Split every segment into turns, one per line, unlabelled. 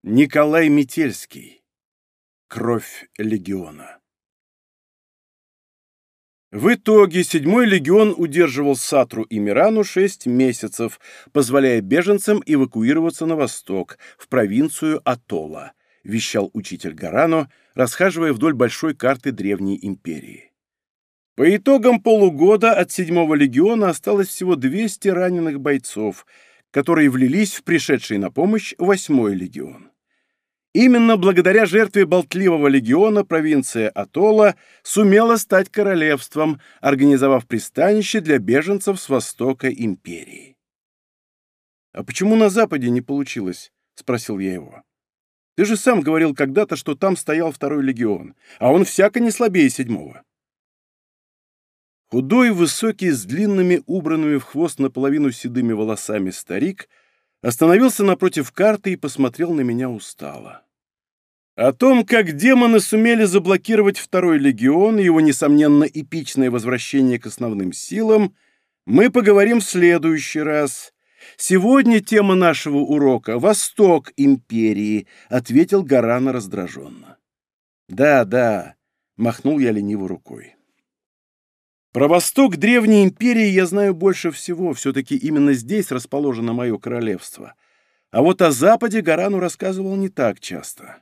Николай Метельский. Кровь легиона. В итоге 7-й легион удерживал Сатру и Мирану 6 месяцев, позволяя беженцам эвакуироваться на восток, в провинцию Атола, вещал учитель Гарано, расхаживая вдоль большой карты Древней империи. По итогам полугода от 7-го легиона осталось всего 200 раненых бойцов, которые влились в пришедший на помощь 8-й легион. Именно благодаря жертве болтливого легиона провинция Атола сумела стать королевством, организовав пристанище для беженцев с востока империи. «А почему на Западе не получилось?» — спросил я его. «Ты же сам говорил когда-то, что там стоял 2-й легион, а он всяко не слабее 7-го». Худой, высокий, с длинными, убранными в хвост наполовину седыми волосами старик остановился напротив карты и посмотрел на меня устало. О том, как демоны сумели заблокировать 2-й легион и его, несомненно, эпичное возвращение к основным силам, мы поговорим в следующий раз. Сегодня тема нашего урока — «Восток империи», — ответил Гарано раздраженно. «Да», — махнул я лениво рукой. Про восток Древней империи я знаю больше всего, все-таки именно здесь расположено мое королевство. А вот о Западе Гарану рассказывал не так часто.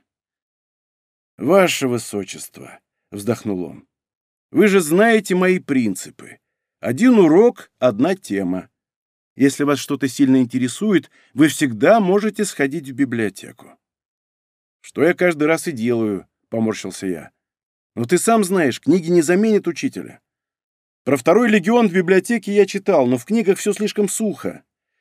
«Ваше Высочество», — вздохнул он, — «вы же знаете мои принципы. Один урок — одна тема. Если вас что-то сильно интересует, вы всегда можете сходить в библиотеку». «Что я каждый раз и делаю», — поморщился я. «Но ты сам знаешь, книги не заменят учителя. Про 2-й легион в библиотеке я читал, но в книгах все слишком сухо».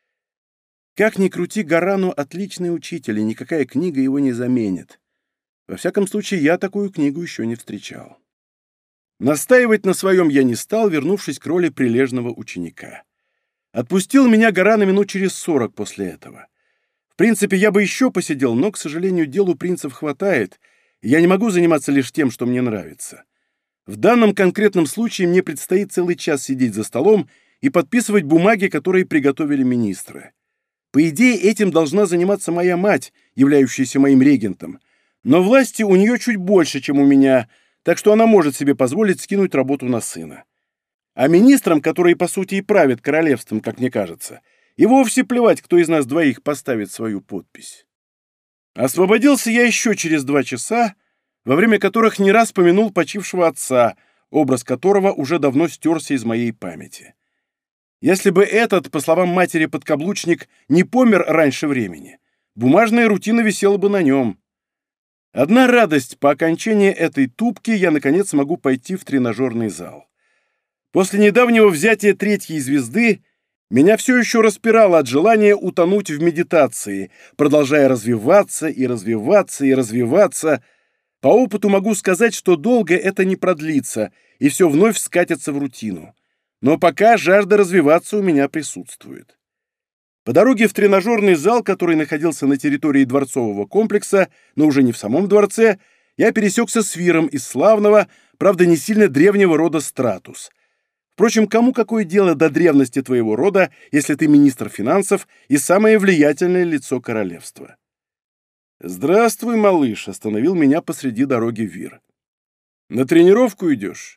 Как ни крути, Гарану отличный учитель, и никакая книга его не заменит. Во всяком случае, я такую книгу еще не встречал. Настаивать на своем я не стал, вернувшись к роли прилежного ученика. Отпустил меня Гарано минут через 40 после этого. В принципе, я бы еще посидел, но, к сожалению, делу принцев хватает, и я не могу заниматься лишь тем, что мне нравится. В данном конкретном случае мне предстоит целый час сидеть за столом и подписывать бумаги, которые приготовили министры. По идее, этим должна заниматься моя мать, являющаяся моим регентом, но власти у нее чуть больше, чем у меня, так что она может себе позволить скинуть работу на сына. А министрам, которые, по сути, и правят королевством, как мне кажется, и вовсе плевать, кто из нас двоих поставит свою подпись. Освободился я еще через 2 часа, во время которых не раз помянул почившего отца, образ которого уже давно стерся из моей памяти. Если бы этот, по словам матери, подкаблучник не помер раньше времени, бумажная рутина висела бы на нем. Одна радость: по окончании этой тупки я, наконец, могу пойти в тренажерный зал. После недавнего взятия 3-й звезды меня все еще распирало от желания утонуть в медитации, продолжая развиваться и развиваться и развиваться. По опыту могу сказать, что долго это не продлится, и все вновь скатится в рутину. Но пока жажда развиваться у меня присутствует. По дороге в тренажерный зал, который находился на территории дворцового комплекса, но уже не в самом дворце, я пересекся с Виром из славного, правда не сильно древнего рода Стратус. Впрочем, кому какое дело до древности твоего рода, если ты министр финансов и самое влиятельное лицо королевства? «Здравствуй, малыш», — остановил меня посреди дороги Вир. «На тренировку идешь?»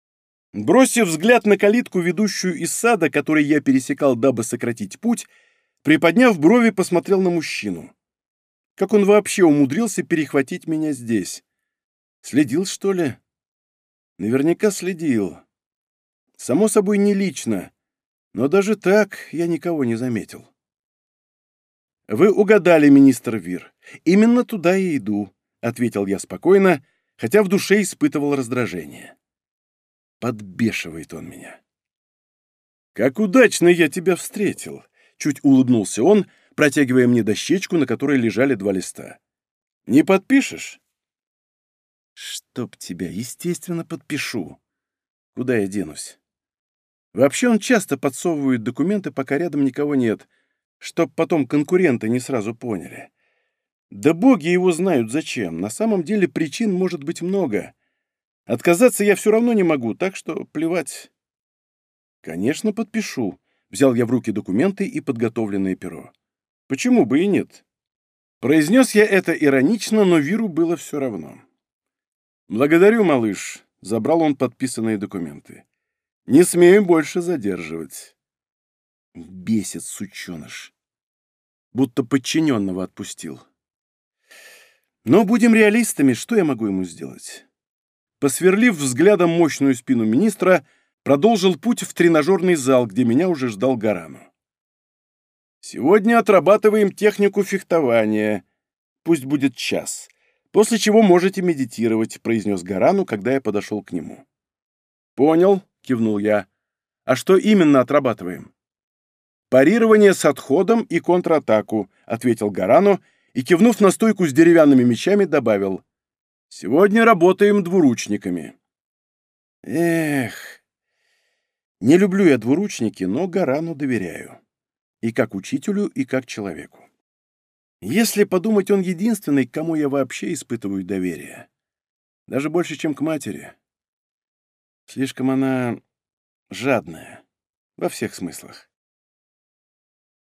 Бросив взгляд на калитку, ведущую из сада, который я пересекал, дабы сократить путь, приподняв брови, посмотрел на мужчину. Как он вообще умудрился перехватить меня здесь? Следил, что ли? Наверняка следил. Само собой, не лично, но даже так я никого не заметил. «Вы угадали, министр Вир. Именно туда и иду», — ответил я спокойно, хотя в душе испытывал раздражение. Подбешивает он меня. «Как удачно я тебя встретил!» — чуть улыбнулся он, протягивая мне дощечку, на которой лежали 2 листа. «Не подпишешь?» «Чтоб тебя, естественно, подпишу. Куда я денусь?» Вообще он часто подсовывает документы, пока рядом никого нет, чтоб потом конкуренты не сразу поняли. Да боги его знают зачем. На самом деле причин может быть много. Отказаться я все равно не могу, так что плевать. «Конечно, подпишу», — взял я в руки документы и подготовленное перо. «Почему бы и нет?» Произнес я это иронично, но Виру было все равно. «Благодарю, малыш», — забрал он подписанные документы. «Не смею больше задерживать». Бесит, сученыш. Будто подчиненного отпустил. Но будем реалистами, что я могу ему сделать? Посверлив взглядом мощную спину министра, продолжил путь в тренажерный зал, где меня уже ждал Гарану. «Сегодня отрабатываем технику фехтования. Пусть будет час. После чего можете медитировать», — произнес Гарану, когда я подошел к нему. «Понял», — кивнул я. «А что именно отрабатываем?» «Парирование с отходом и контратаку», — ответил Гарану и, кивнув на стойку с деревянными мечами, добавил. «Сегодня работаем двуручниками». Эх, не люблю я двуручники, но Гарану доверяю. И как учителю, и как человеку. Если подумать, он единственный, к кому я вообще испытываю доверие. Даже больше, чем к матери. Слишком она жадная. Во всех смыслах.